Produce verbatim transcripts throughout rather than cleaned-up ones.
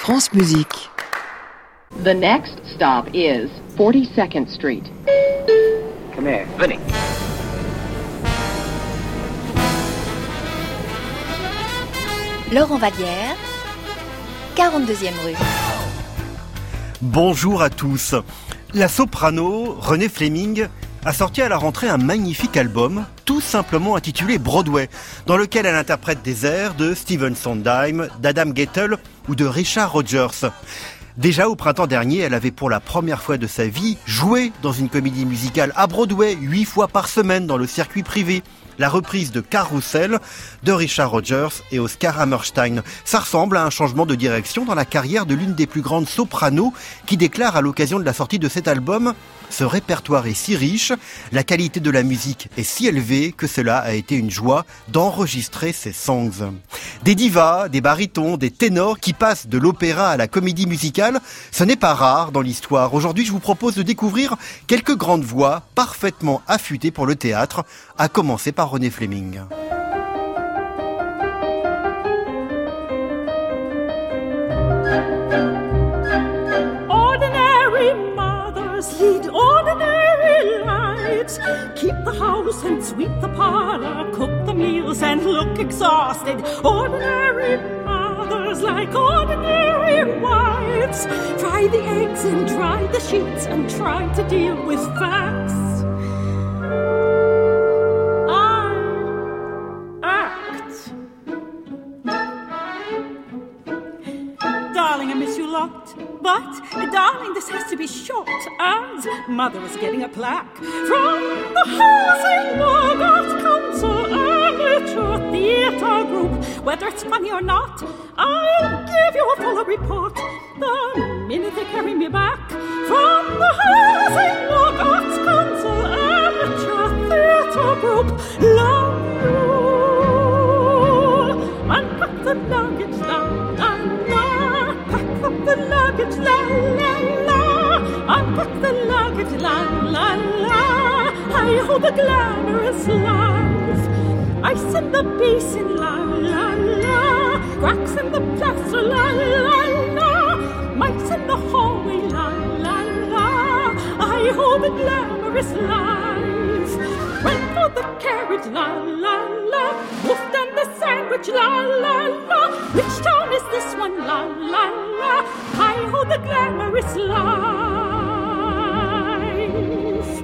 France Musique. The next stop is forty-second Street. Come here, Vinny. Laurent Vallière, quarante-deuxième rue. Bonjour à tous. La soprano Renée Fleming a sorti à la rentrée un magnifique album, tout simplement intitulé Broadway, dans lequel elle interprète des airs de Stephen Sondheim, d'Adam Guettel ou de Richard Rodgers. Déjà au printemps dernier, elle avait pour la première fois de sa vie joué dans une comédie musicale à Broadway, huit fois par semaine dans le circuit privé. La reprise de Carousel de Richard Rodgers et Oscar Hammerstein. Ça ressemble à un changement de direction dans la carrière de l'une des plus grandes sopranos qui déclare à l'occasion de la sortie de cet album « Ce répertoire est si riche, la qualité de la musique est si élevée que cela a été une joie d'enregistrer ces songs ». Des divas, des barytons, des ténors qui passent de l'opéra à la comédie musicale, ce n'est pas rare dans l'histoire. Aujourd'hui, je vous propose de découvrir quelques grandes voix parfaitement affûtées pour le théâtre, à commencer par Renée Fleming. Ordinary mothers lead ordinary lives. Keep the house and sweep the parlor, cook the meals and look exhausted. Ordinary mothers like ordinary wives. Fry the eggs and dry the sheets and try to deal with facts. Darling, I miss you lot, but, darling, this has to be short, as mother is getting a plaque from the Housing Margot Council Amateur Theatre Group. Whether it's funny or not, I'll give you a fuller report the minute they carry me back from the Housing Margot Council Amateur Theatre Group. Love you, unpack the luggage, love, love, love. Pack up the luggage, la la la. Unpack the luggage, la la la. I hold the glamorous life. Ice in the basin, la la la. Cracks in the plaster, la la la. Mice in the hallway, la la la. I hold the glamorous life. Went for the carriage, la la la. Wolfed on the sandwich, la la la. Which town is this one, la la la? I hold the glamorous life.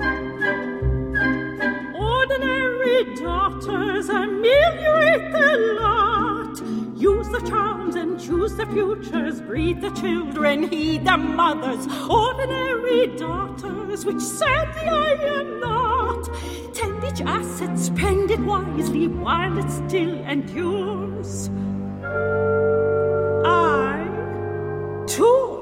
Ordinary daughters ameliorate their lot. Use the charms and choose the futures. Breed the children, heed the mothers. Ordinary daughters, which sadly I am not. Tend each asset, spend it wisely while it still endures. I, too.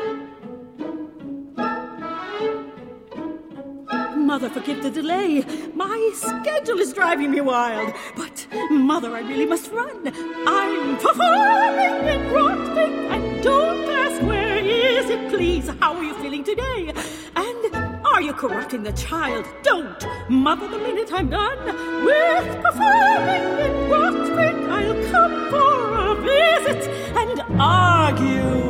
Mother, forgive the delay. My schedule is driving me wild. But, Mother, I really must run. I'm performing in Rockport, and don't ask where is it, please. How are you feeling today? And are you corrupting the child? Don't. Mother, the minute I'm done with performing in Rockport, I'll come for a visit and argue.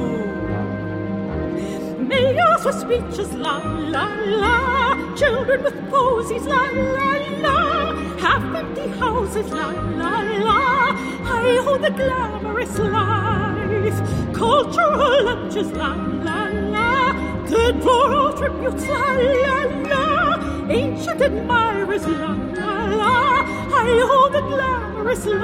Mayors with speeches, la la la. Children with posies, la la la. Half empty houses, la la la. I hold the glamorous life. Cultural lunches, la la la. Good for all tributes, la la la. Ancient admirers, la la la. I hold the glamorous life.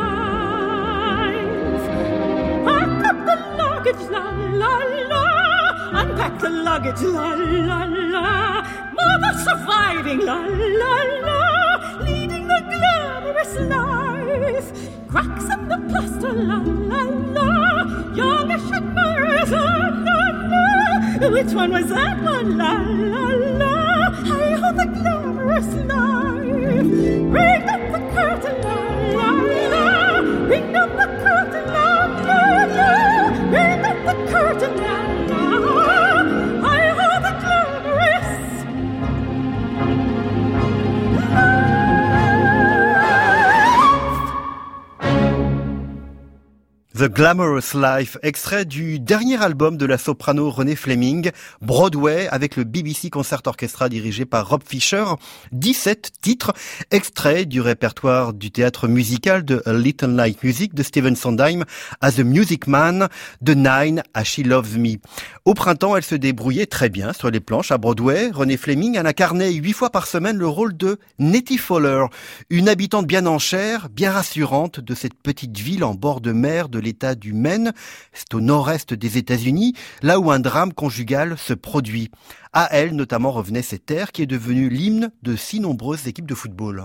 Pack up the luggage, la la la. Unpack the luggage, la la la. Mother surviving, la la la. Leading the glamorous life. Cracks in the plaster, la la la. Youngish admirers, la la la. Which one was that one, la la la? I hold the glamorous life. Bring up the curtain, la la la. Bring up the curtain, la la la. Bring up the curtain, la la la. The Glamorous Life, extrait du dernier album de la soprano Renée Fleming, Broadway, avec le B B C Concert Orchestra dirigé par Rob Fisher. dix-sept titres, extraits du répertoire du théâtre musical de A Little Light Music de Stephen Sondheim à The Music Man, de Nine à She Loves Me. Au printemps, elle se débrouillait très bien sur les planches à Broadway. Renée Fleming en incarnait huit fois par semaine le rôle de Nettie Fowler, une habitante bien en chair, bien rassurante de cette petite ville en bord de mer de l'État du Maine, c'est au nord-est des États-Unis, là où un drame conjugal se produit. À elle notamment revenait cette air qui est devenu l'hymne de si nombreuses équipes de football.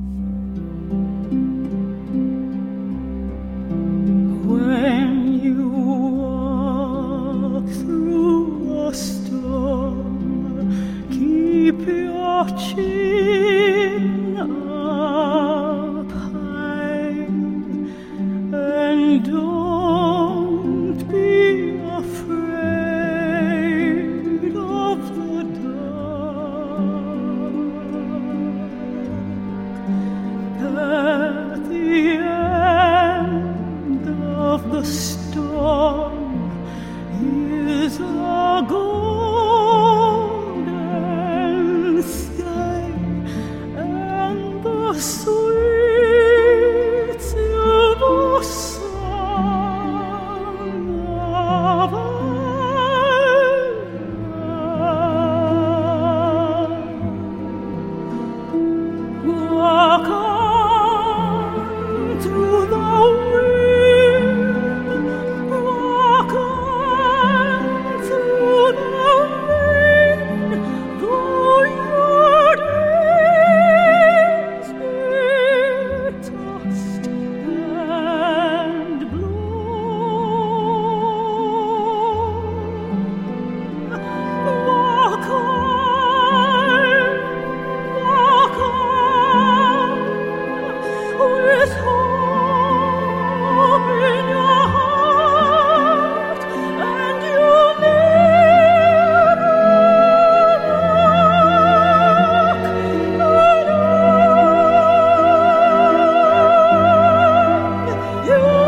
When you walk through a storm, keep your chin up high and don't be afraid of the dark. At the end of the storm is a golden sky and the sweet silver song of our love. Walk on through the wind, walk on through the wind, though your days be tossed and blown. Walk on, walk on, with hope in your heart, and you'll never look alone.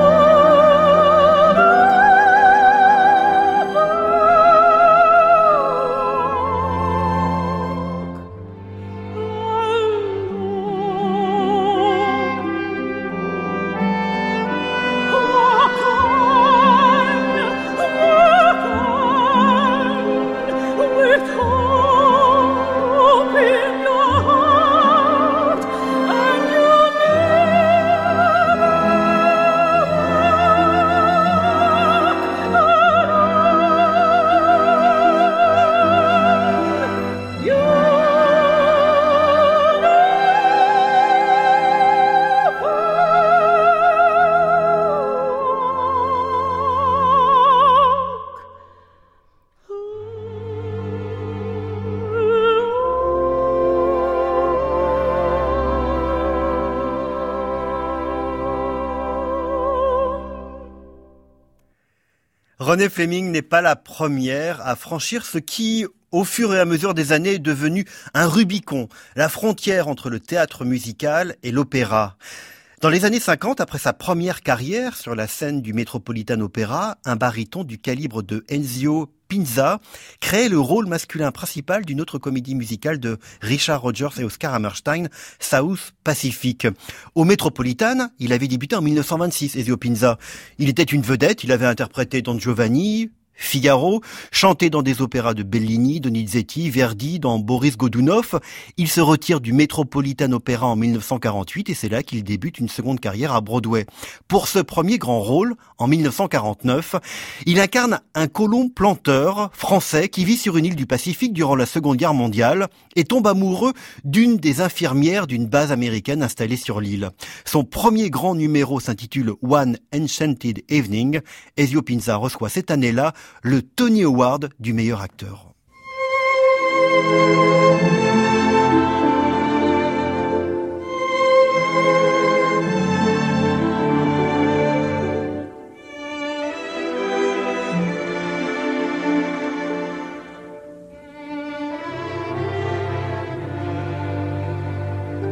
Renée Fleming n'est pas la première à franchir ce qui, au fur et à mesure des années, est devenu un Rubicon, la frontière entre le théâtre musical et l'opéra. Dans les années cinquante, après sa première carrière sur la scène du Metropolitan Opera, un baryton du calibre de Enzio Pinza crée le rôle masculin principal d'une autre comédie musicale de Richard Rodgers et Oscar Hammerstein, South Pacific. Au Metropolitan, il avait débuté en mille neuf cent vingt-six, Ezio Pinza. Il était une vedette, il avait interprété Don Giovanni, Figaro, chanté dans des opéras de Bellini, Donizetti, Verdi, dans Boris Godunov. Il se retire du Metropolitan Opera en mille neuf cent quarante-huit et c'est là qu'il débute une seconde carrière à Broadway. Pour ce premier grand rôle, en mille neuf cent quarante-neuf, il incarne un colon planteur français qui vit sur une île du Pacifique durant la Seconde Guerre mondiale et tombe amoureux d'une des infirmières d'une base américaine installée sur l'île. Son premier grand numéro s'intitule One Enchanted Evening. Ezio Pinza reçoit cette année-là le Tony Award du meilleur acteur.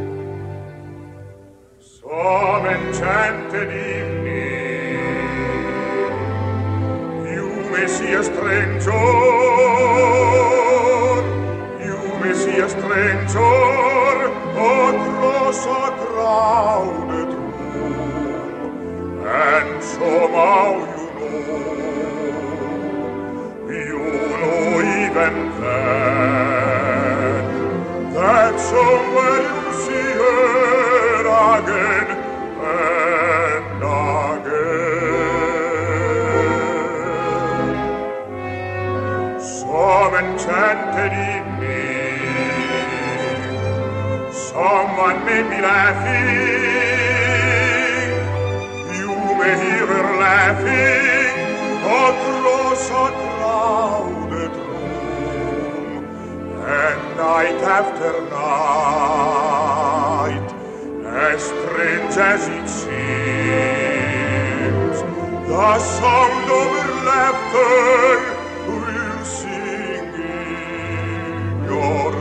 Some enchanted evening may see a stranger, you may see a stranger across a crowded room, and somehow you know, you know even then, that somewhere you see her again and again. Some enchanted evening, someone may be laughing, you may hear her laughing across a crowded room, and night after night, as strange as it seems, the sound of her laughter will sing in your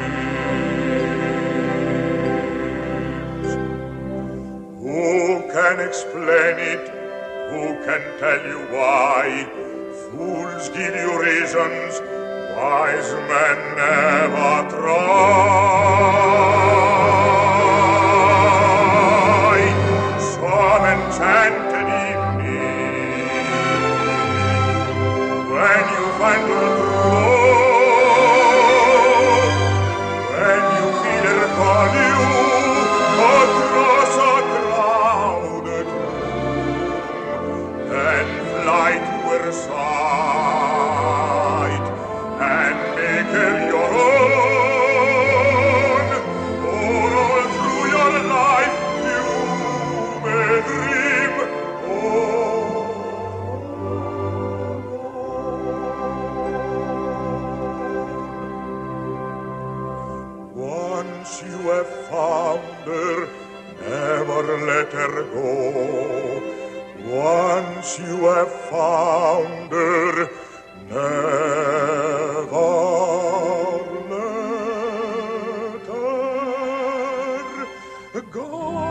dreams. Who can explain it? Who can tell you why? Fools give you reasons, wise men never try. Some enchanted evening, when you find her true, when you feel her call you across a crowded room, then fly to her side and make her your own. For all through your life you may dream on. Once you have found her, never let her go. Once you have found her, never let her go.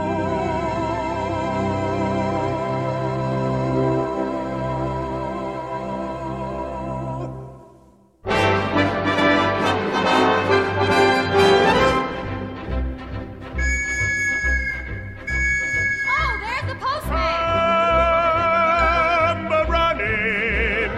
Oh, there's the postman! I'm running.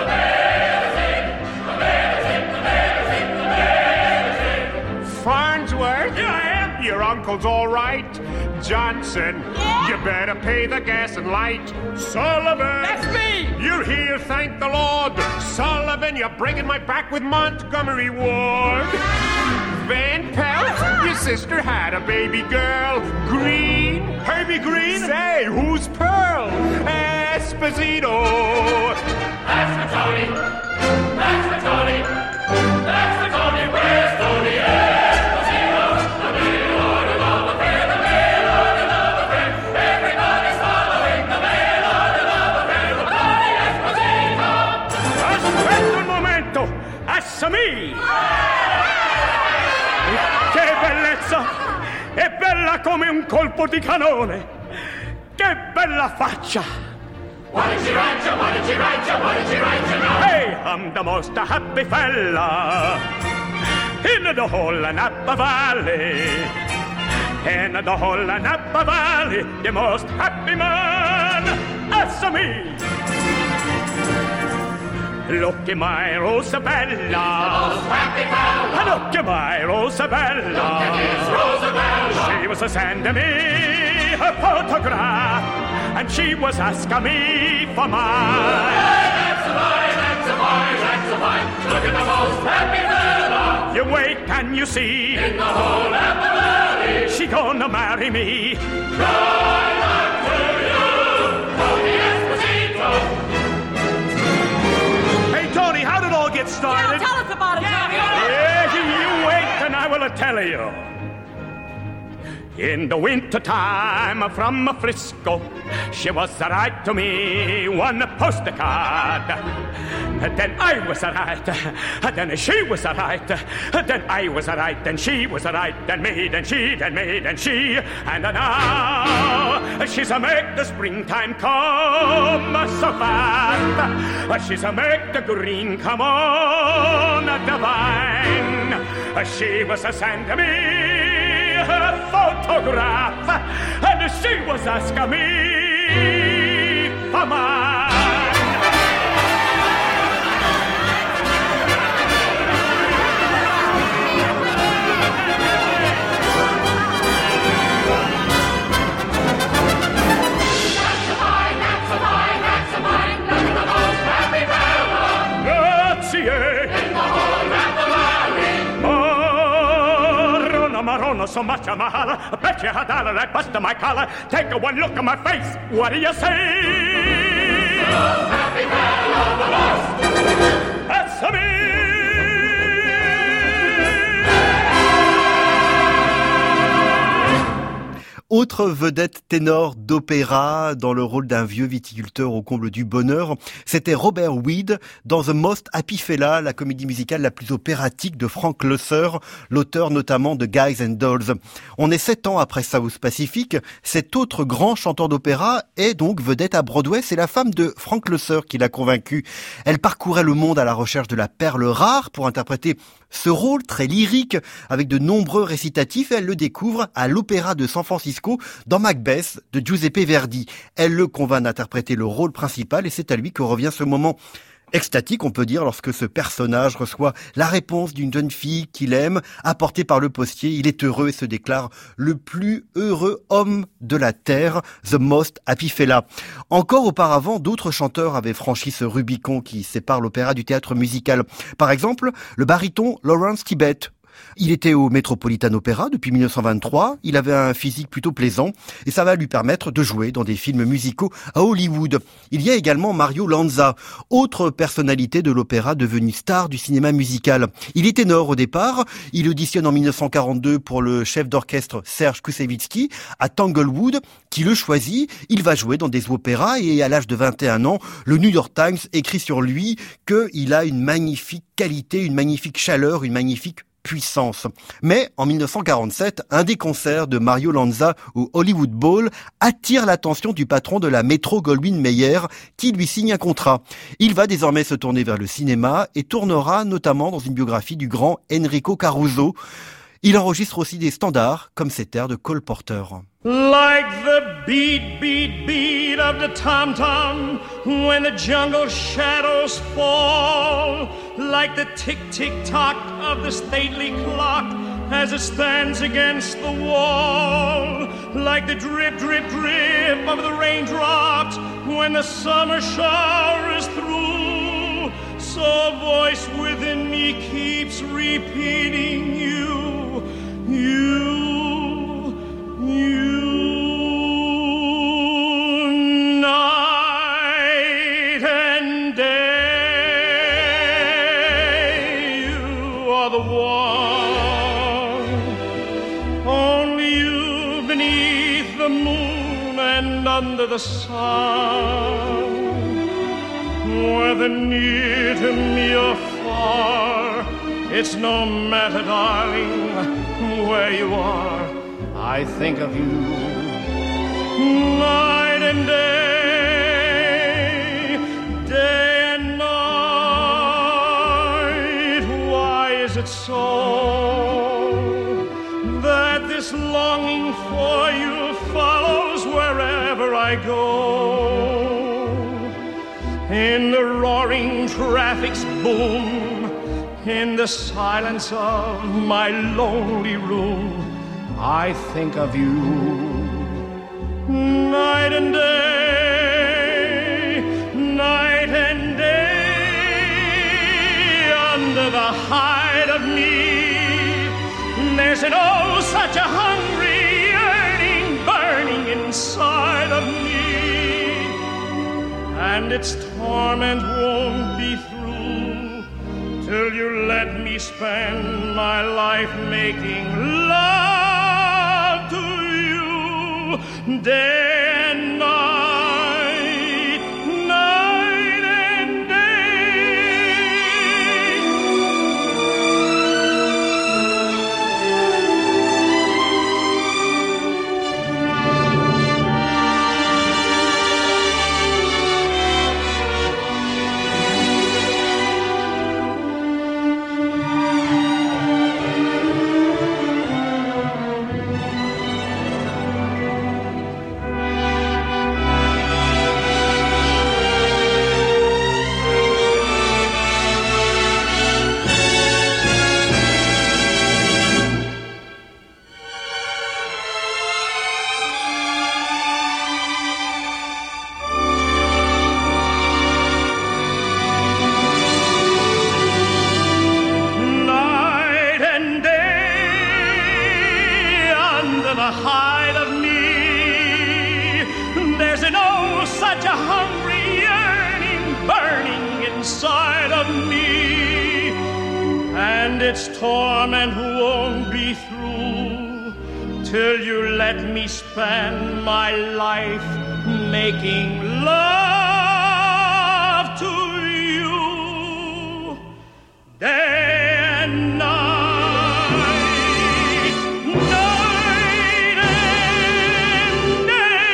Farnsworth? Here I am. Your uncle's all right. Johnson, Yeah? you better pay the gas and light. Sullivan! That's me! You're here, thank the Lord. Sullivan, you're breaking my back with Montgomery Ward. Van Pelt, your sister had a baby girl. Green, Herbie Green. Say, who's Pearl? Esposito. That's for Tony. That's for Tony. That's for Tony. Where's Tony Esposito? The mail order of a friend. The mail order of a friend. Everybody's following the mail order of a friend. Tony Esposito. Aspetta un momento. Assami. Che bellezza! È bella come un colpo di cannone! Che bella faccia! What did she write you? What did she write you? What did she write you now? Hey, I'm the most happy fella in the whole Napa Valley. In the whole Napa Valley, the most happy man. Assami! Look at my Rosabella. Most happy fella. Look at my Rosabella. Look at his Rosabella. She was sending me her photograph, and she was asking me for mine. That's a fine, that's a fine, that's a fine. Look at the most happy fella You wait and you see, in the whole Napa Valley. she gonna marry me. Right up to you, Tony Esposito. Hey Tony, how did it all get started? Tell us about it, Johnny. Yeah, you wait and I will tell you. In the winter time from Frisco, she was right to me, one postcard. Then I was right, then she was right, then I was right, then she was right, then me, then she, then me, then she, and now she's a make the springtime come so fast. She's a make the green come on the vine. She was a sending me her photograph, and she was asking me for mine. Marona, so much I'm a holler. I bet you a dollar I busted my collar. Take a one look at my face. What do you say? Oh, happy fellow, the most. That's me. Autre vedette ténor d'opéra dans le rôle d'un vieux viticulteur au comble du bonheur, c'était Robert Weed dans The Most Happy Fella, la comédie musicale la plus opératique de Frank Loesser, l'auteur notamment de Guys and Dolls. On est sept ans après South Pacific, cet autre grand chanteur d'opéra est donc vedette à Broadway. C'est la femme de Frank Loesser qui l'a convaincu. Elle parcourait le monde à la recherche de la perle rare pour interpréter ce rôle très lyrique avec de nombreux récitatifs, et elle le découvre à l'Opéra de San Francisco dans Macbeth de Giuseppe Verdi. Elle le convainc d'interpréter le rôle principal et c'est à lui que revient ce moment extatique, on peut dire, lorsque ce personnage reçoit la réponse d'une jeune fille qu'il aime, apportée par le postier. Il est heureux et se déclare le plus heureux homme de la terre, The Most Happy Fella. Encore auparavant, d'autres chanteurs avaient franchi ce Rubicon qui sépare l'opéra du théâtre musical. Par exemple, le baryton Lawrence Tibet. Il était au Metropolitan Opera depuis mille neuf cent vingt-trois, il avait un physique plutôt plaisant et ça va lui permettre de jouer dans des films musicaux à Hollywood. Il y a également Mario Lanza, autre personnalité de l'opéra devenue star du cinéma musical. Il est ténor au départ, il auditionne en mille neuf cent quarante-deux pour le chef d'orchestre Serge Koussevitzky à Tanglewood, qui le choisit. Il va jouer dans des opéras et à l'âge de vingt et un ans, le New York Times écrit sur lui qu'il a une magnifique qualité, une magnifique chaleur, une magnifique puissance. Mais en mille neuf cent quarante-sept, un des concerts de Mario Lanza au Hollywood Bowl attire l'attention du patron de la Metro-Goldwyn-Mayer qui lui signe un contrat. Il va désormais se tourner vers le cinéma et tournera notamment dans une biographie du grand Enrico Caruso. Il enregistre aussi des standards comme cet air de Cole Porter. Like the beat, beat, beat of the tom-tom when the jungle shadows fall. Like the tick-tick-tock of the stately clock as it stands against the wall. Like the drip, drip, drip of the raindrops when the summer shower is through. So a voice within me keeps repeating you, you, you. Night and day, you are the one. Only you beneath the moon and under the sun. Whether near to me or far, it's no matter, darling, where you are. I think of you night and day, day and night. Why is it so that this longing for you follows wherever I go? In the roaring traffic's boom, in the silence of my lonely room, I think of you night and day, night and day. Under the hide of me, there's an oh such a hungry yearning burning inside of me. And its torment won't be through till you let me spend my life making love to you day and night, night and and its torment won't be through till you let me spend my life making love to you day and night, night and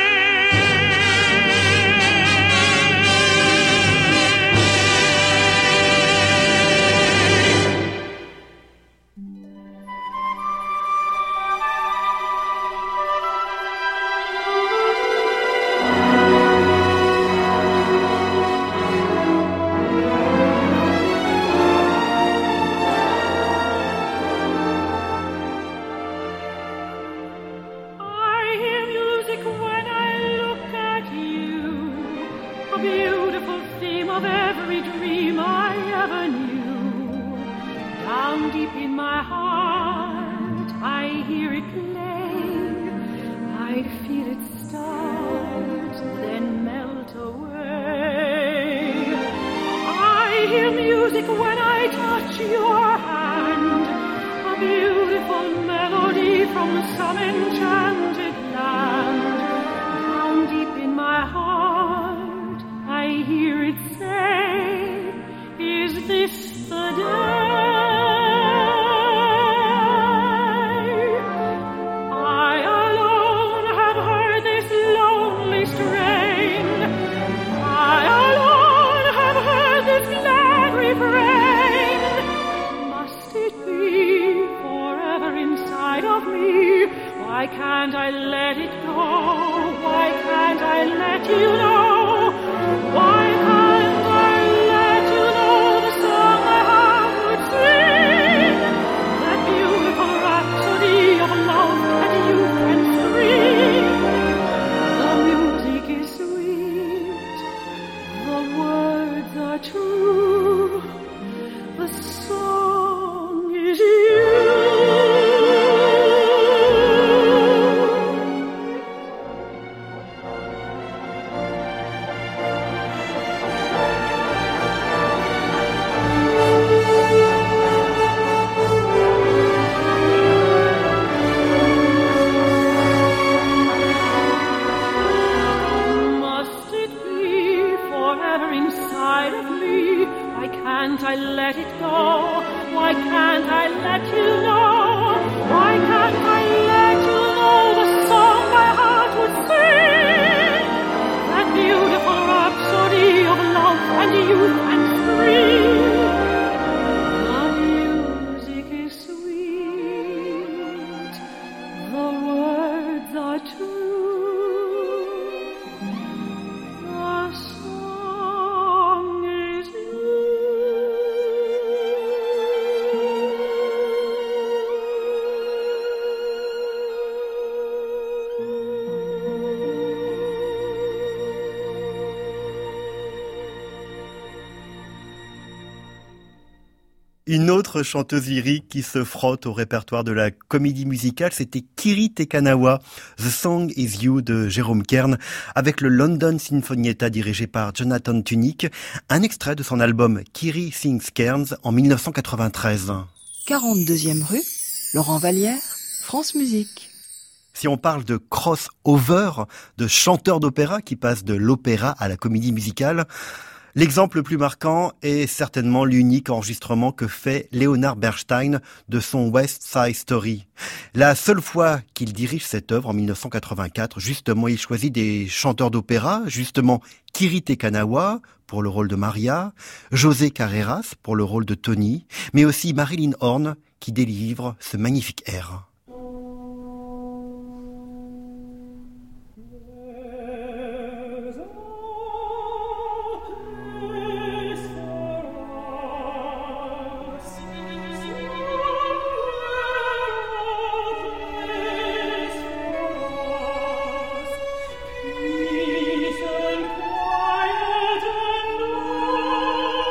Une autre chanteuse lyrique qui se frotte au répertoire de la comédie musicale, c'était Kiri Te Kanawa, The Song Is You de Jérôme Kern, avec le London Sinfonietta dirigé par Jonathan Tunick, un extrait de son album Kiri Sings Cairns en mille neuf cent quatre-vingt-treize. quarante-deuxième rue, Laurent Vallière, France Musique. Si on parle de crossover, de chanteurs d'opéra qui passent de l'opéra à la comédie musicale, l'exemple le plus marquant est certainement l'unique enregistrement que fait Leonard Bernstein de son West Side Story. La seule fois qu'il dirige cette œuvre, en mille neuf cent quatre-vingt-quatre, justement, il choisit des chanteurs d'opéra, justement Kiri Te Kanawa pour le rôle de Maria, José Carreras pour le rôle de Tony, mais aussi Marilyn Horne qui délivre ce magnifique air.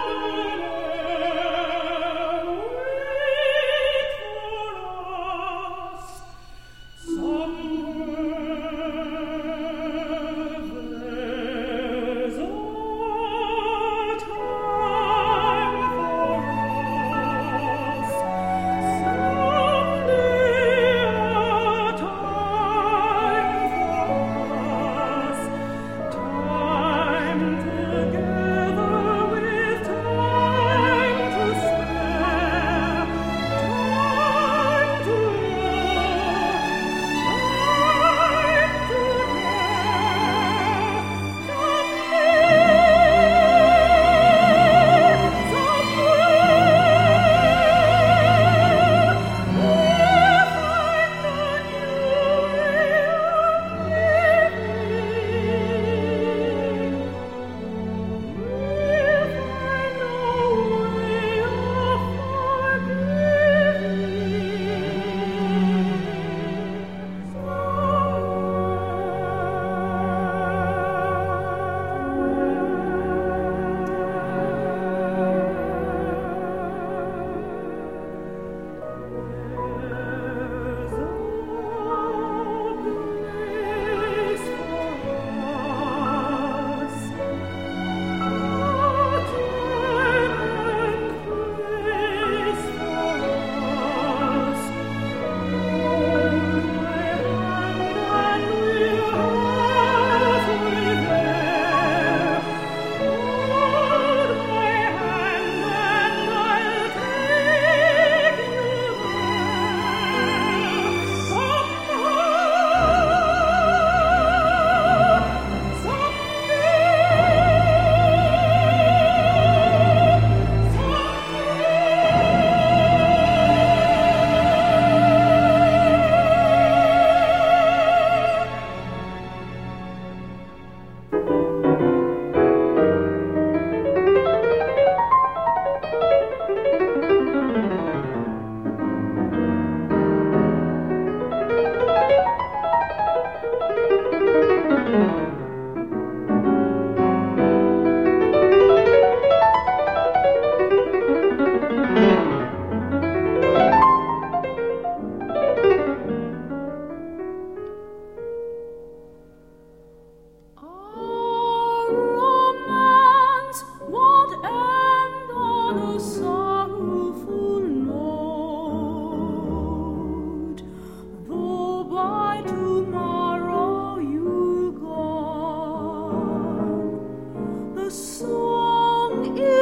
Oh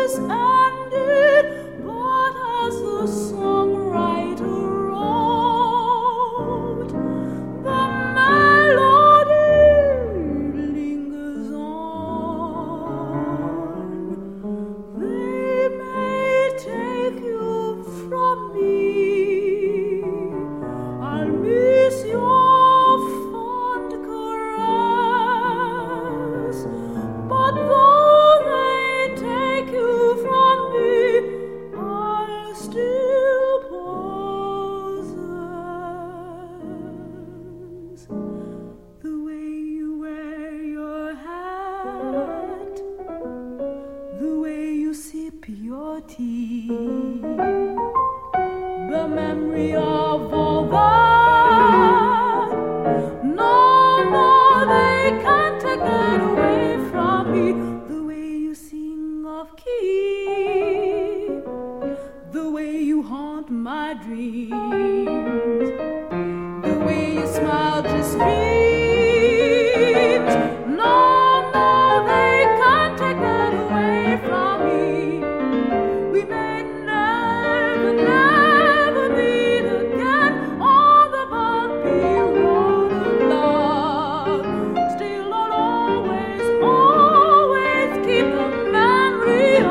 is ended, but as the songwriter wrote, the melody lingers on. They may take you from me, I'll miss your fond caress, but though they take you from me, I'll still possess the way you wear your hat, the way you sip your tea, the memory of all that. No, no, they can't take that away from me. The way you sing off key, the way you haunt my dreams, the way you smile just beams. No, no, they can't take that away from me. We may never, never meet again on the bumpy road of love. Still I'll always, always keep the memory of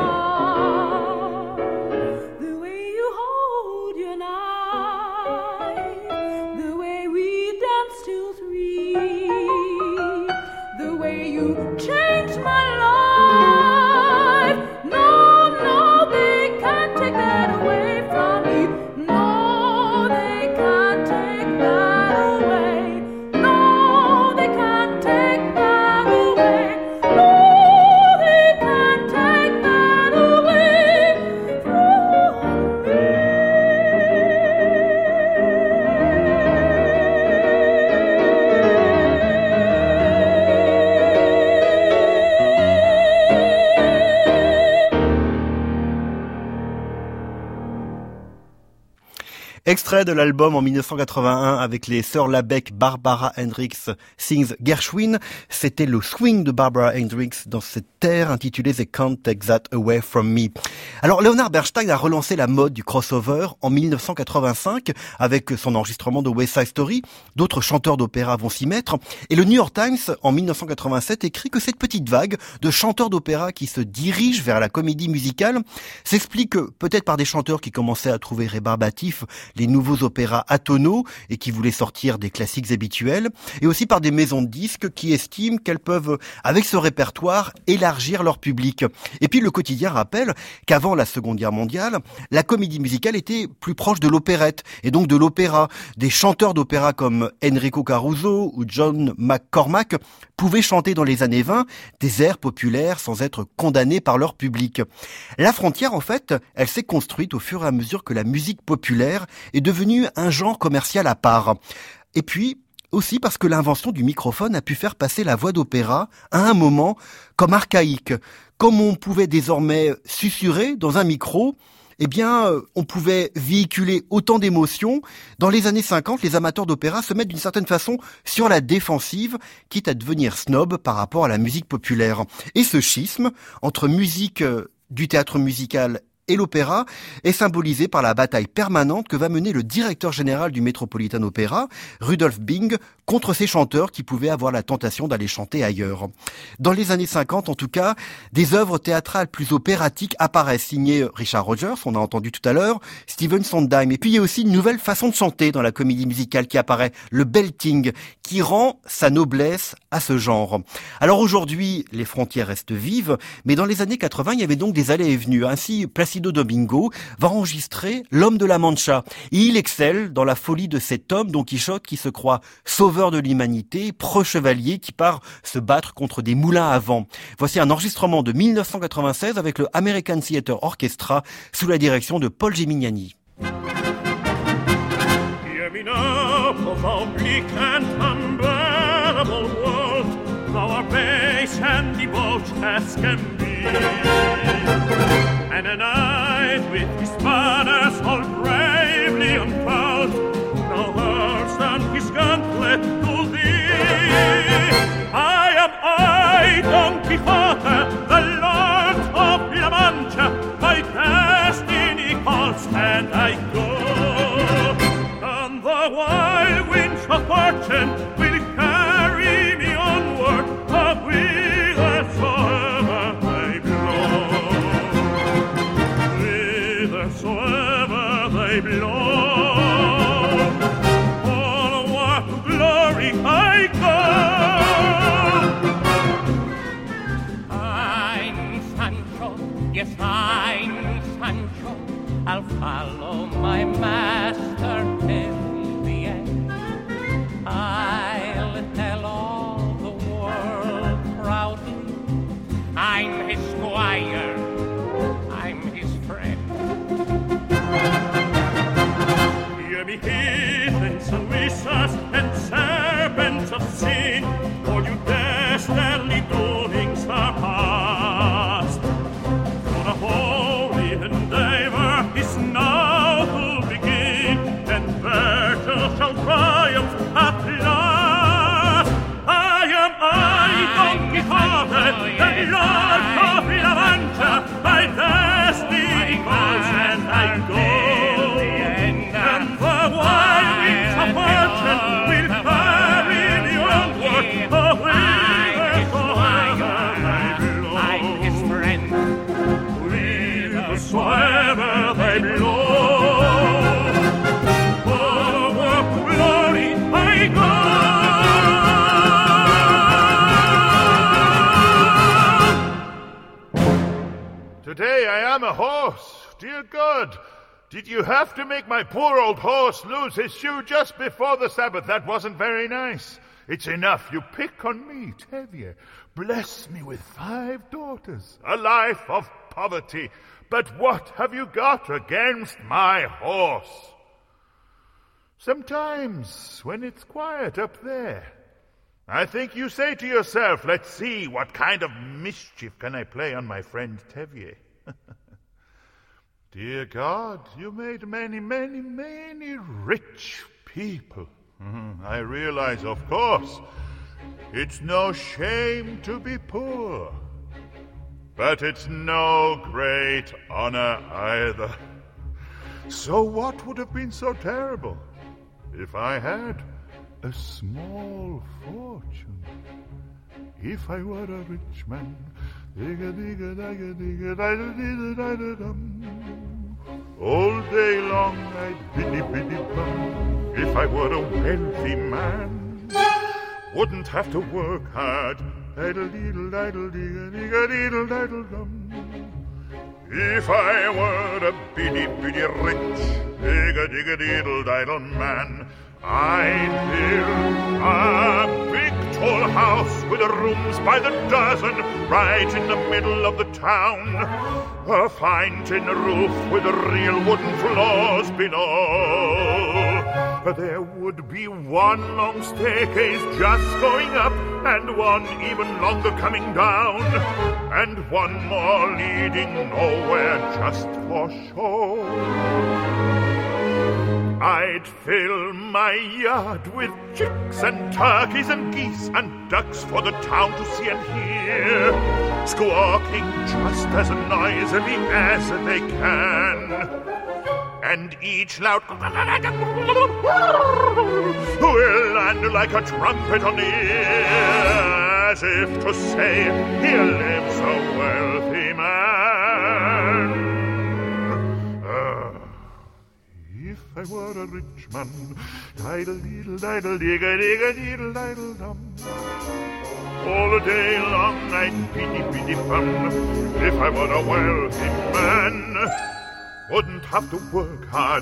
the way you hold your knife, the way we danced till three, the way you changed my life. No, no, they can't take that away from me. No, they can't take that away. No, they can't take that away. No, they can't take that away from me. Extrait de l'album en dix-neuf cent quatre-vingt-un avec les sœurs Labec, Barbara Hendricks sings Gershwin. C'était le swing de Barbara Hendricks dans cette terre intitulée They Can't Take That Away From Me. Alors Leonard Bernstein a relancé la mode du crossover en dix-neuf cent quatre-vingt-cinq avec son enregistrement de West Side Story. D'autres chanteurs d'opéra vont s'y mettre. Et le New York Times en dix-neuf cent quatre-vingt-sept écrit que cette petite vague de chanteurs d'opéra qui se dirigent vers la comédie musicale s'explique peut-être par des chanteurs qui commençaient à trouver rébarbatifs les nouveaux opéras atonaux et qui voulaient sortir des classiques habituels, et aussi par des maisons de disques qui estiment qu'elles peuvent, avec ce répertoire, élargir leur public. Et puis le quotidien rappelle qu'avant la Seconde Guerre mondiale, la comédie musicale était plus proche de l'opérette, et donc de l'opéra. Des chanteurs d'opéra comme Enrico Caruso ou John McCormack pouvaient chanter dans les années vingt des airs populaires sans être condamnés par leur public. La frontière, en fait, elle s'est construite au fur et à mesure que la musique populaire est devenue un genre commercial à part. Et puis, aussi parce que l'invention du microphone a pu faire passer la voix d'opéra à un moment comme archaïque. Comme on pouvait désormais susurrer dans un micro, eh bien, on pouvait véhiculer autant d'émotions. Dans les années cinquante, les amateurs d'opéra se mettent d'une certaine façon sur la défensive, quitte à devenir snob par rapport à la musique populaire. Et ce schisme entre musique du théâtre musical et l'opéra est symbolisé par la bataille permanente que va mener le directeur général du Metropolitan Opera, Rudolf Bing, contre ces chanteurs qui pouvaient avoir la tentation d'aller chanter ailleurs. Dans les années cinquante, en tout cas, des œuvres théâtrales plus opératiques apparaissent, signées Richard Rodgers, on a entendu tout à l'heure, Stephen Sondheim. Et puis il y a aussi une nouvelle façon de chanter dans la comédie musicale qui apparaît, le belting, qui rend sa noblesse à ce genre. Alors aujourd'hui, les frontières restent vives, mais dans les années quatre-vingts, il y avait donc des allées et venues. Ainsi, Placido Domingo va enregistrer L'Homme de la Mancha. Et il excelle dans la folie de cet homme, Don Quichotte, qui se croit sauveur de l'humanité, preux-chevalier qui part se battre contre des moulins à vent. Voici un enregistrement de dix-neuf cent quatre-vingt-seize avec le American Theatre Orchestra sous la direction de Paul Gimignani. Hear me now, O thou bleak and unbearable world, thou art base and debauched as can be. And a knight with his banners all bravely unfurled now hurls down his gauntlet to thee. I am I, Don Quixote, the Lord of La Mancha, Yes, I'm Sancho. I'll follow my master till the end. I'll tell all the world proudly I'm his squire, I'm his friend. Hear me, heathens and wizards and serpents of sin, all you dastardly doings are past. For the holy endeavor is now to begin, and battle shall triumph at last. I am I, Don Quixote, the Lord of La Mancha, my destiny goes and I go. And the wild winds of fortune will carry me onward, away wheresoever they blow. I'm his friend. Whithersoever they blow. For the work of glory I go. Today I am a horse. Dear God, did you have to make my poor old horse lose his shoe just before the Sabbath? That wasn't very nice. It's enough. You pick on me, Tevye. Bless me with five daughters, a life of poverty. But what have you got against my horse? Sometimes, when it's quiet up there, I think you say to yourself, let's see, what kind of mischief can I play on my friend Tevye? Dear God, you made many, many, many rich people. Mm, I realize, of course, it's no shame to be poor. But it's no great honor either. So what would have been so terrible if I had a small fortune? If I were a rich man, all day long I'd biddy biddy bum. If I were a wealthy man, wouldn't have to work hard. Diddle diddle diddle diddle diddle diddle dum. If I were a biddy biddy rich, digga digga diddle diddle man, I'd build a big tall house with rooms by the dozen right in the middle of the town. A fine tin roof with real wooden floors below. There would be one long staircase just going up, and one even longer coming down, and one more leading nowhere just for show. I'd fill my yard with chicks and turkeys and geese and ducks for the town to see and hear, squawking just as noisily as they can. And each loud will land like a trumpet on the ear, as if to say, here lives a wealthy man. Uh, if I were a rich man, diddle-diddle-diddle-digga-digga-diddle-diddle-dum, all the day long I'd pity-pity-pum. If I were a wealthy man, wouldn't have to work hard.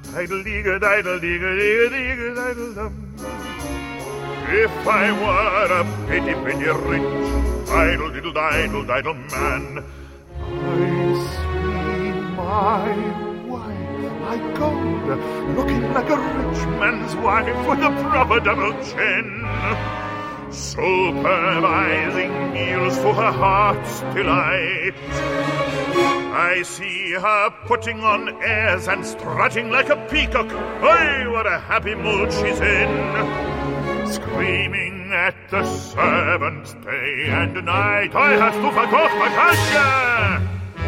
Diddle-digga-diddle-digga-digga-digga-diddle-dum. If I were a pity-pity rich, diddle-diddle-diddle-diddle man, I'd see my wife, my gold, looking like a rich man's wife with a proper double chin, supervising meals for her heart's delight. I see her putting on airs and strutting like a peacock. Hey, what a happy mood she's in, screaming at the servants day and night, I have to fuck off Makasha!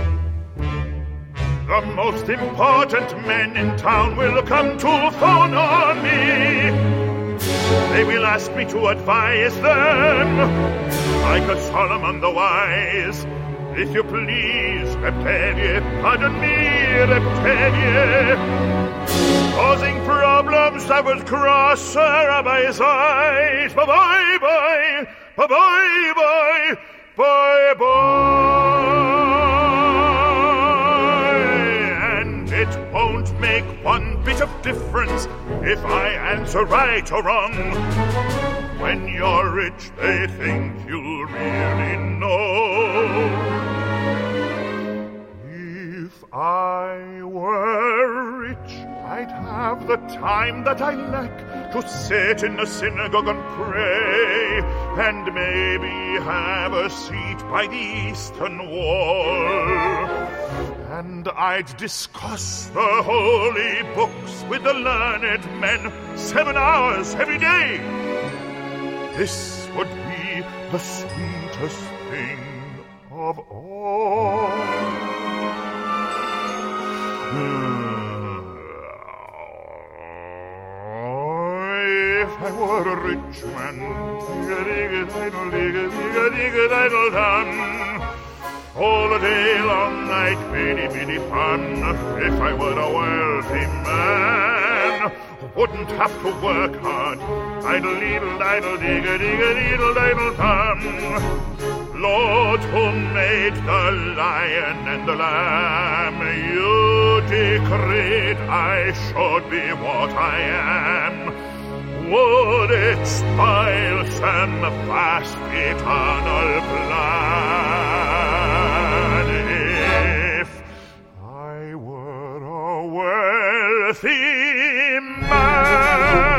The most important men in town will come to phone on me. They will ask me to advise them, like a Solomon the Wise. If you please, Reptavie, pardon me, Reptavie. Causing problems that would cross her rabbi's eyes. Bye-bye, bye, bye-bye, bye, bye-bye. of difference if I answer right or wrong. When you're rich, they think you'll really know. If I were rich, I'd have the time that I lack to sit in the synagogue and pray, and maybe have a seat by the eastern wall. And I'd discuss the holy books with the learned men seven hours every day. This would be the sweetest thing of all. If I were a rich man, all the day long I'd pity, pity fun. If I were a wealthy man, wouldn't have to work hard. Idle, idle, idle, digga, digga, diddle, diddle, dum. Lord, who made the lion and the lamb, you decreed I should be what I am. Would it spoil some vast eternal plan if I were a wealthy man?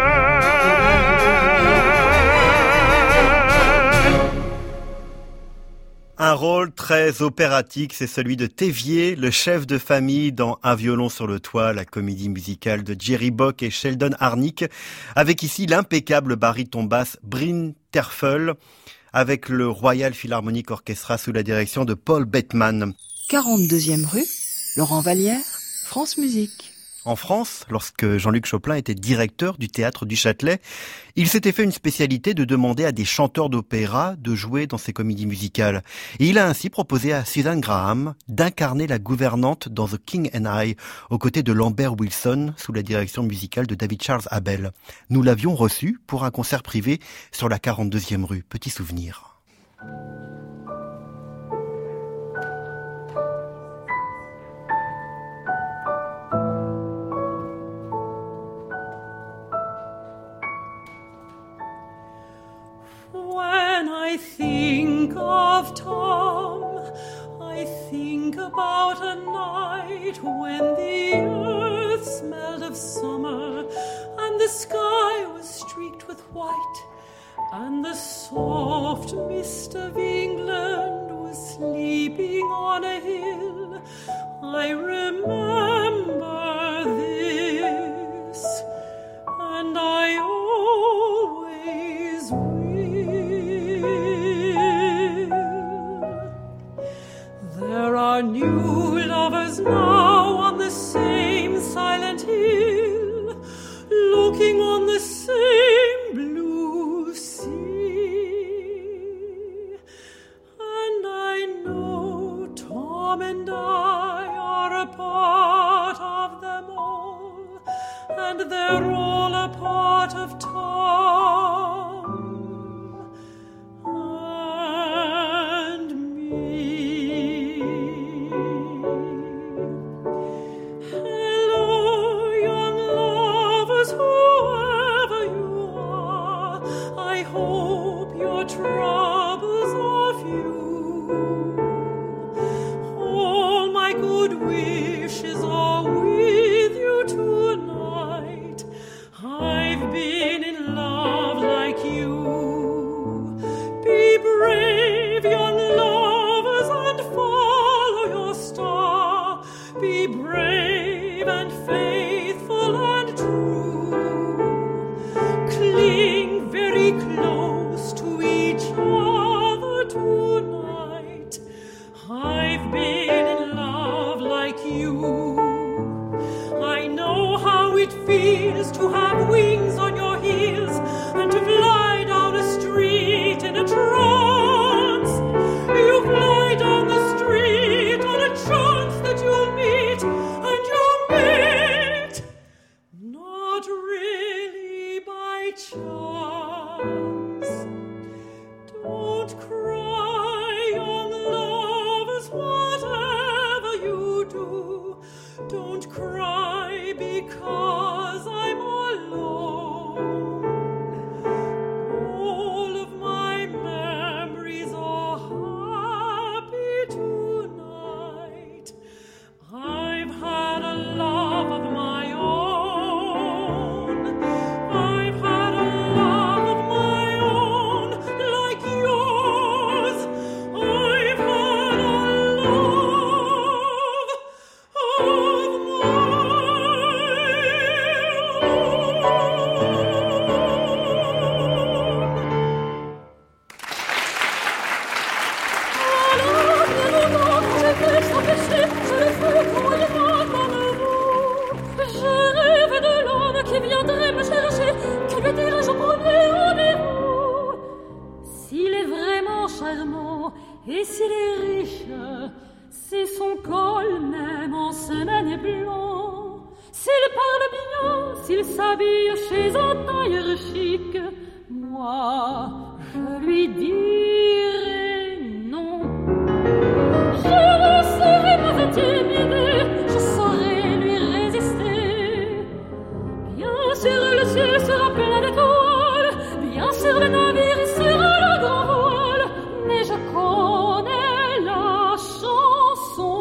Un rôle très opératique, c'est celui de Thévier, le chef de famille dans Un violon sur le toit, la comédie musicale de Jerry Bock et Sheldon Harnick, avec ici l'impeccable baryton basse Bryn Terfel, avec le Royal Philharmonic Orchestra sous la direction de Paul Bateman. quarante-deuxième rue, Laurent Vallière, France Musique. En France, lorsque Jean-Luc Choplin était directeur du théâtre du Châtelet, il s'était fait une spécialité de demander à des chanteurs d'opéra de jouer dans ses comédies musicales. Et il a ainsi proposé à Suzanne Graham d'incarner la gouvernante dans The King and I, aux côtés de Lambert Wilson, sous la direction musicale de David Charles Abel. Nous l'avions reçu pour un concert privé sur la quarante-deuxième rue. Petit souvenir. I think of Tom, I think about a night when the earth smelled of summer and the sky was streaked with white and the soft mist of England was sleeping on a hill. I remember this and I always will. There are new lovers now on the same silent hill, looking on the same blue sea. And I know Tom and I are a part of them all, and they're all a part of Tom. Troubles of you, all my good wishes are with you tonight. I've been in love like you. Be brave, young lovers, and follow your star. Be brave and faithful and true. Cling very close to each other tonight. I've been in love like you. I know how it feels to have wings on your heels and to fly down a street in a trance. You fly down the street on a chance that you'll meet, and you'll meet not really by chance. Don't cry, young lovers, whatever you do. Don't cry because Et s'il est riche, si son col même en semaine est blanc, s'il parle bien, s'il s'habille chez un tailleur chic, moi, je lui dirai non. Je ne serai pas intimidée, je saurai lui résister. Bien sûr, le ciel sera plein d'étoiles, bien sûr, le navire il sera le grand voile, mais je connais la chanson.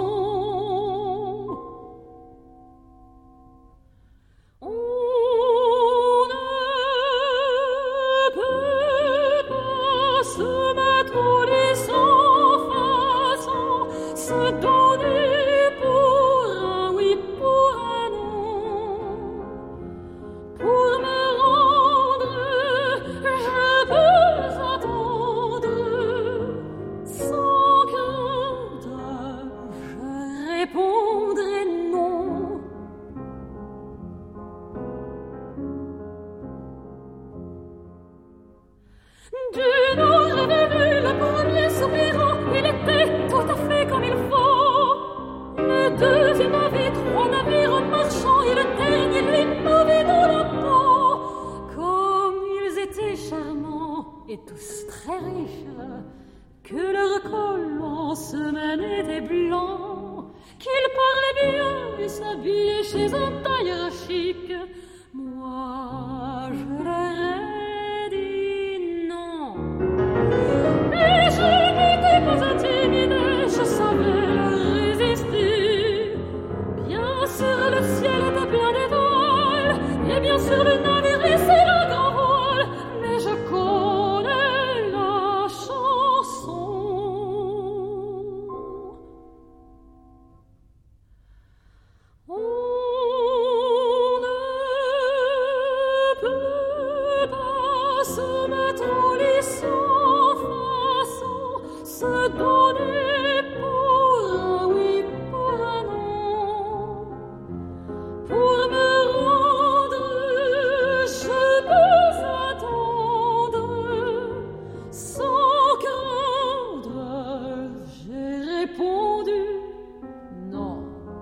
On ne peut pas se mettre au lit sans façon, se donner pour un oui, pour un non. Pour me rendre, je peux attendre, sans crainte, je répondrai non. Du nord est venu le premier soupirant, il était tout à fait comme il faut. Le deuxième avait trois navires marchands et le dernier lui m'avait dans la peau. Comme ils étaient charmants et tous très riches, que leur col en semaine était blanc, qu'ils parlaient bien et s'habillaient chez un tailleur chic, moi je leur ai dit non. Et je n'étais pas intimidée, je savais leur résister. Bien sûr le ciel était plein d'étoiles, et bien sûr le navire et c'est le grand voile, mais je connais la chanson. On ne peut pas se mettre au lit sans façon, se donner pour un oui, pour un non. Pour me rendre, je peux attendre, sans craindre, j'ai répondu non.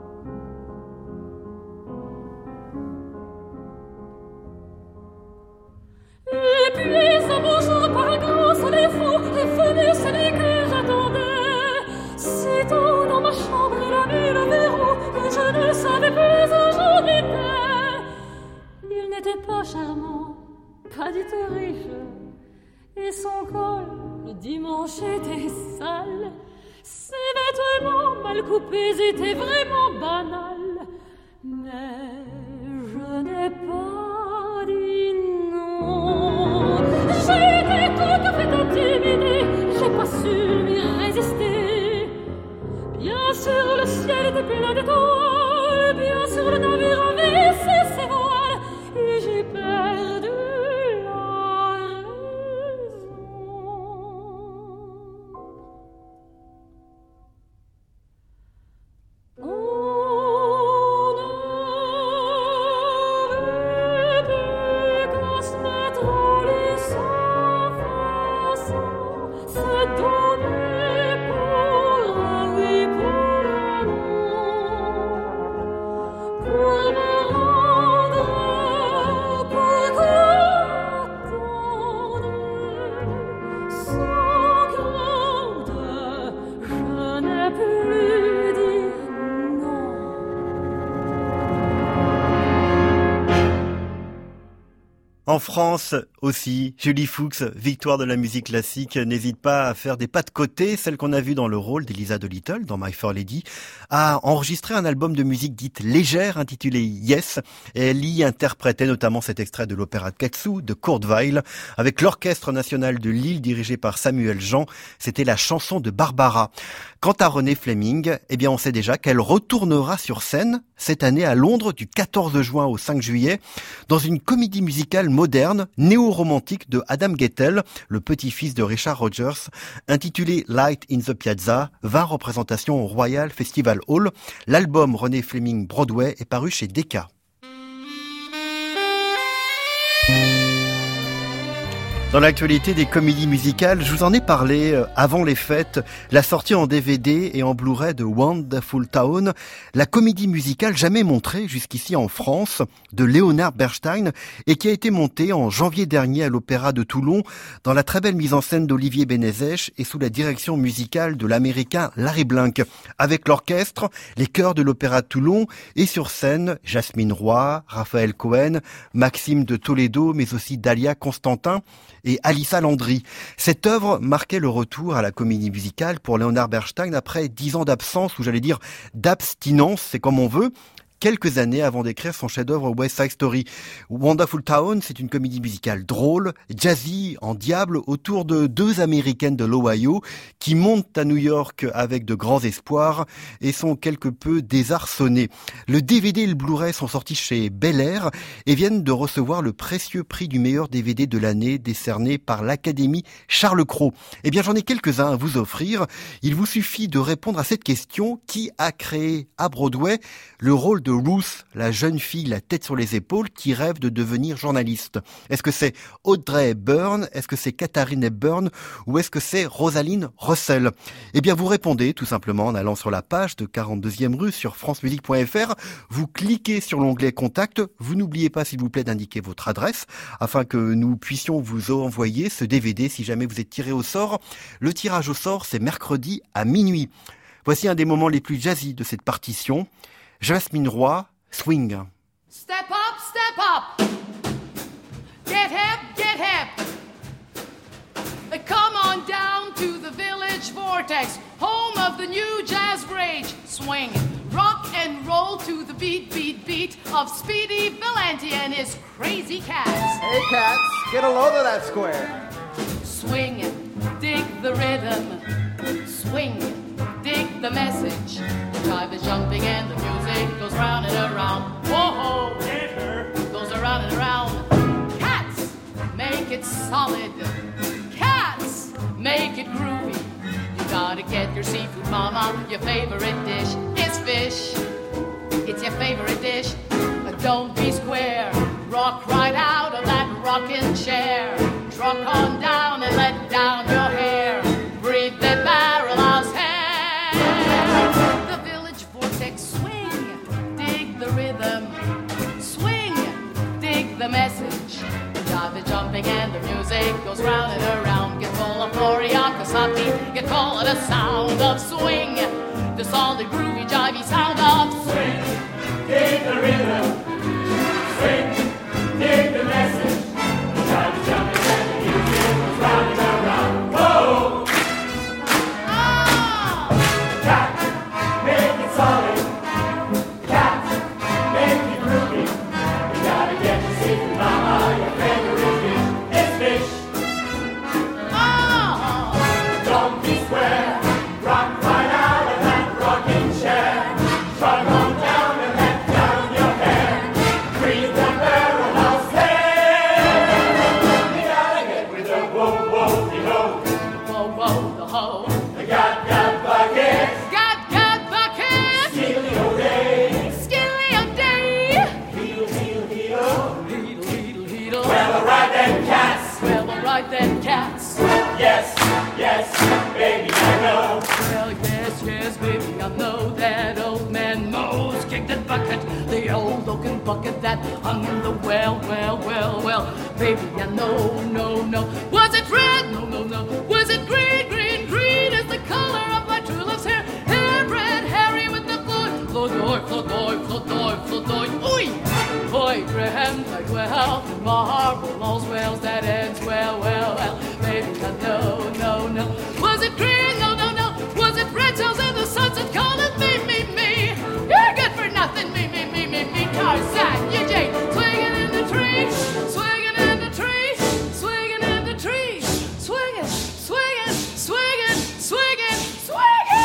Et puis un beau jour par un grand soleil fou est venu celui que j'attendais. Sitôt dans ma chambre il a mis le verrou et je ne savais plus où j'en étais. Il n'était pas charmant, pas du tout riche, et son col le dimanche était sale. Ses vêtements mal coupés étaient vraiment banals, mais je n'ai pas dit non. J'étais tout à fait intimidée, j'ai pas su lui résister. Bien sûr le ciel était plein d'étoiles, bien sûr le navire avait hissé ses voiles, et j'ai perdu la raison. On n'avait plus qu'à se mettre au lit sans façon, se donner pour un oui, pour un non. Pour me rendre, pour attendre, sans crainte, je n'ai plus dit non. En France aussi, Julie Fuchs, victoire de la musique classique, n'hésite pas à faire des pas de côté, celle qu'on a vue dans le rôle d'Elisa Doolittle dans My Fair Lady, a enregistré un album de musique dite légère intitulé Yes, et elle y interprétait notamment cet extrait de l'opéra Ketsu de Kurt Weill avec l'Orchestre National de Lille dirigé par Samuel Jean. C'était la chanson de Barbara. Quant à Renée Fleming, eh bien on sait déjà qu'elle retournera sur scène cette année à Londres du quatorze juin au cinq juillet dans une comédie musicale moderne, néo-romantique de Adam Guettel, le petit-fils de Richard Rodgers, intitulée Light in the Piazza, vingt représentations au Royal Festival Hall. L'album Renée Fleming Broadway est paru chez Decca. Dans l'actualité des comédies musicales, je vous en ai parlé avant les fêtes, la sortie en D V D et en Blu-ray de Wonderful Town, la comédie musicale jamais montrée jusqu'ici en France de Leonard Bernstein et qui a été montée en janvier dernier à l'Opéra de Toulon dans la très belle mise en scène d'Olivier Benezech et sous la direction musicale de l'américain Larry Blank, avec l'orchestre, les chœurs de l'Opéra de Toulon et sur scène Jasmine Roy, Raphaël Cohen, Maxime de Toledo, mais aussi Dalia Constantin et Alissa Landry. Cette œuvre marquait le retour à la comédie musicale pour Leonard Bernstein après dix ans d'absence, ou j'allais dire d'abstinence, c'est comme on veut, quelques années avant d'écrire son chef-d'œuvre West Side Story. Wonderful Town, c'est une comédie musicale drôle, jazzy, en diable, autour de deux Américaines de l'Ohio qui montent à New York avec de grands espoirs et sont quelque peu désarçonnées. Le D V D et le Blu-ray sont sortis chez Bel Air et viennent de recevoir le précieux prix du meilleur D V D de l'année décerné par l'Académie Charles Cros. Eh bien, j'en ai quelques-uns à vous offrir. Il vous suffit de répondre à cette question: qui a créé à Broadway le rôle de Ruth, la jeune fille, la tête sur les épaules, qui rêve de devenir journaliste? Est-ce que c'est Audrey Hepburn? Est-ce que c'est Katharine Hepburn? Ou est-ce que c'est Rosaline Russell? Eh bien, vous répondez tout simplement en allant sur la page de quarante-deuxième rue sur francemusique point f r. Vous cliquez sur l'onglet Contact. Vous n'oubliez pas, s'il vous plaît, d'indiquer votre adresse afin que nous puissions vous envoyer ce D V D si jamais vous êtes tiré au sort. Le tirage au sort, c'est mercredi à minuit. Voici un des moments les plus jazzy de cette partition. Jasmine Roy, Swing. Step up, step up. Get hip, get hip. Come on down to the Village Vortex, home of the new jazz rage. Swing, rock and roll to the beat, beat, beat of Speedy Valenti and his crazy cats. Hey cats, get a load of that square. Swing, dig the rhythm. Swing, dig the message. The jive is jumping and the music goes round and around. Whoa, get her. Goes around and around. Cats, make it solid. Cats, make it groovy. You gotta get your seafood, mama. Your favorite dish is fish. It's your favorite dish. But don't be square. Rock right out of that rocking chair. Truck on down and let down your hair. Breathe that barrel house hair. The Village Vortex, swing, dig the rhythm. Swing, dig the message. The jive is jumping and the music goes round and around. Get full of Floriakasaki, get full of the sound of swing. The solid, groovy, jivey sound of swing. Dig the rhythm. Swing, dig the message. The jive is jumping and the music goes round and around. Whoa! Solid. Cats, make it groovy. You gotta get to see from mama. Your favorite dish is fish. Oh. Don't be square. Rock right out of that rocking chair. Trot on down and let down your hair. Breathe that barrel house hair. You gotta get with the whoa, whoa, the ho. Whoa, whoa, the ho. The got, got buckets. Then cats. Yes, yes, baby, I know. Well, yes, yes, baby, I know that old man Mose kicked that bucket, the old oaken bucket that hung in the well, well, well, well. Baby, I know, no, no. Was it red? No, no, no. Was it green? Green, green is the color of my true love's hair. Hair, red, Harry with the floyd. Flodoy, flodoy, flodoy, flodoy. Oi! Boy, Graham, like well, marble, all's wells that ends well, well, well. Baby, I know, no, no. Was it green? No, no, no. Was it red? Tells in the sunset calling me, me, me. You're good for nothing, me, me, me, me, me. Tarzan, you Jane, swinging in the tree, swinging in the tree, swinging in the tree, swinging, swinging, swinging, swinging, swinging.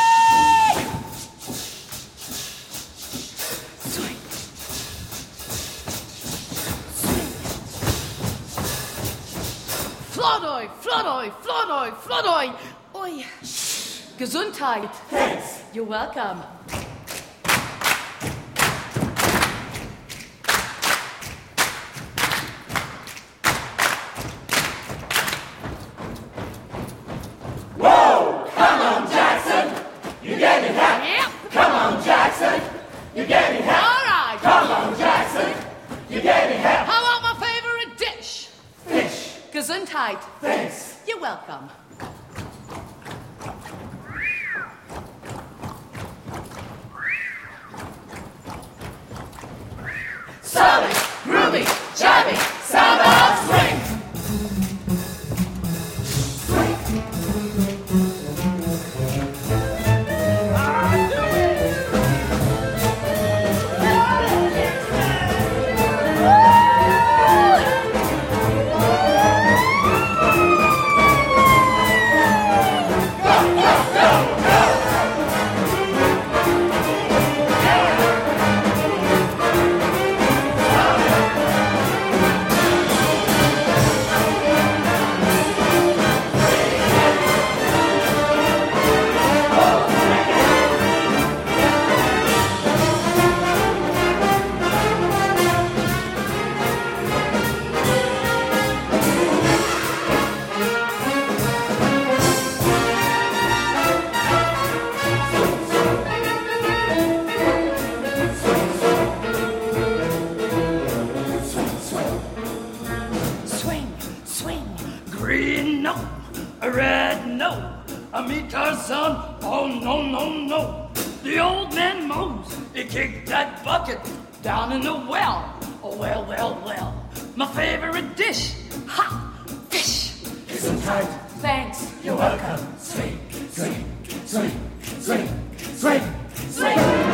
Flodoy, Flodoy, Flodoy, Flodoy. Oi. Gesundheit. Thanks. You're welcome. You get me hep. All right. Come on, Jackson. You get me hep. How about my favorite dish? Fish. Gesundheit. Thanks. You're welcome. Solid, groovy, jabby, samba swing. Green, no. A red, no. A me Tarzan, oh no, no, no. The old man Mose, he kicked that bucket down in the well. Oh, well, well, well. My favorite dish, ha, fish. Gesundheit. Thanks. You're welcome. Swing, swing, swing, swing, swing, swing.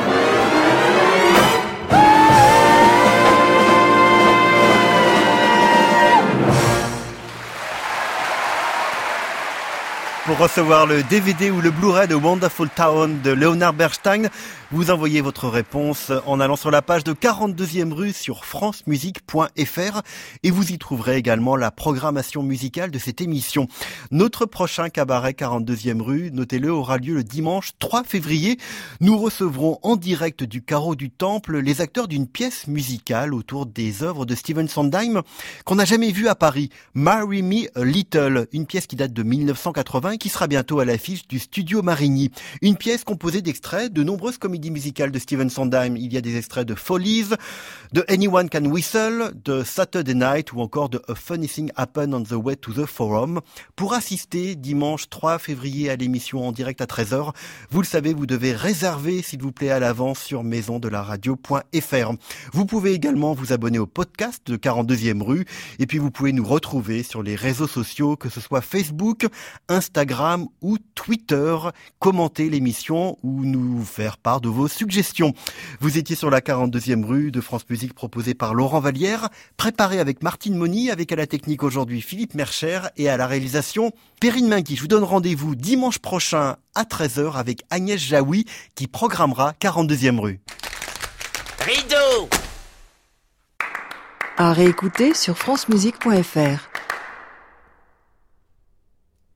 Pour recevoir le D V D ou le Blu-ray de Wonderful Town de Leonard Bernstein, vous envoyez votre réponse en allant sur la page de quarante-deuxième rue sur francemusique point f r et vous y trouverez également la programmation musicale de cette émission. Notre prochain cabaret quarante-deuxième rue, notez-le, aura lieu le dimanche trois février. Nous recevrons en direct du Carreau du Temple les acteurs d'une pièce musicale autour des œuvres de Stephen Sondheim qu'on n'a jamais vue à Paris. Marry Me a Little, une pièce qui date de mille neuf cent quatre-vingts et qui sera bientôt à l'affiche du Studio Marigny. Une pièce composée d'extraits de nombreuses comédies musicales de Stephen Sondheim. Il y a des extraits de Follies, de Anyone Can Whistle, de Saturday Night ou encore de A Funny Thing Happened on the Way to the Forum. Pour assister dimanche trois février à l'émission en direct à treize heures, vous le savez, vous devez réserver s'il vous plaît à l'avance sur maison de la radio point f r. Vous pouvez également vous abonner au podcast de quarante-deuxième rue et puis vous pouvez nous retrouver sur les réseaux sociaux, que ce soit Facebook, Instagram ou Twitter. Commentez l'émission ou nous faire part de vos suggestions. Vous étiez sur la quarante-deuxième rue de France Musique, proposée par Laurent Vallière, préparée avec Martine Moni, avec à la technique aujourd'hui Philippe Mercher et à la réalisation Perrine Minguy. Je vous donne rendez-vous dimanche prochain à treize heures avec Agnès Jaoui qui programmera quarante-deuxième rue. Rideau. À réécouter sur francemusique point f r.